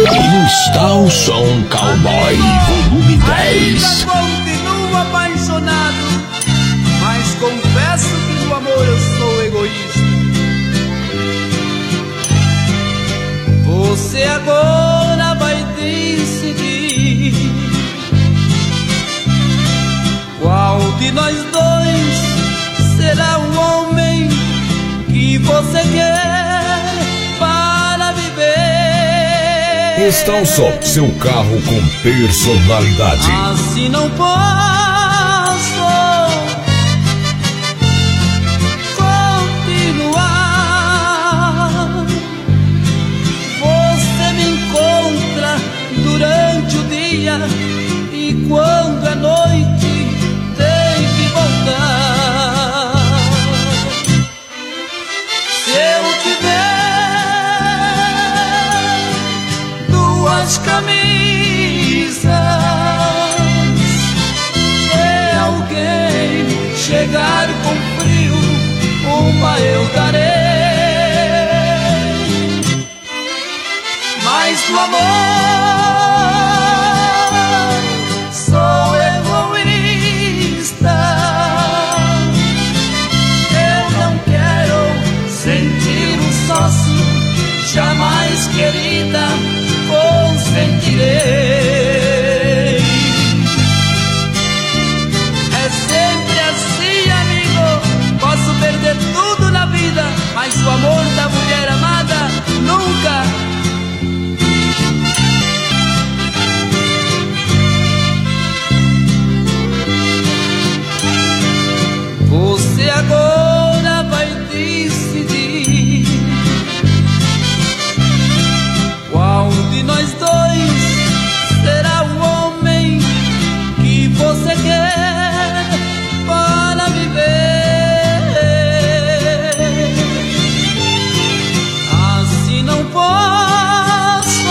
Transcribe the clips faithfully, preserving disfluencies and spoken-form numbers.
E está o som Cowboy Volume dez. Ainda continuo apaixonado, mas confesso que no amor eu sou egoísta. Você agora vai decidir qual de nós dois será o homem que você quer para viver. Está o som, seu carro com personalidade. Assim não posso continuar. Você me encontra durante o dia e quando é noite tem que voltar. Se eu tiver duas camisas, se alguém chegar com frio, uma eu darei. Mas do amor sou egoísta. Eu não quero sentir um sócio, jamais, querida, consentirei. É sempre assim, amigo. Posso perder tudo na vida, mas o amor da mulher amada nunca. Você agora vai decidir qual de nós dois será o homem que você quer para viver. Assim não posso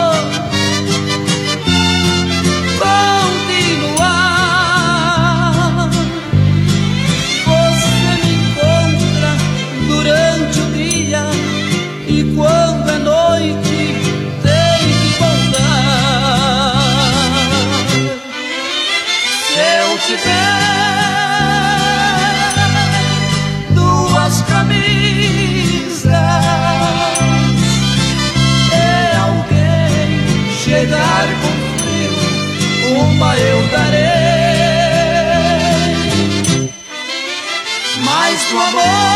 continuar. Você me encontra durante o dia e quando é noite tem que voltar. Se eu tiver duas camisas, se alguém chegar com frio, uma eu darei. Mas do amor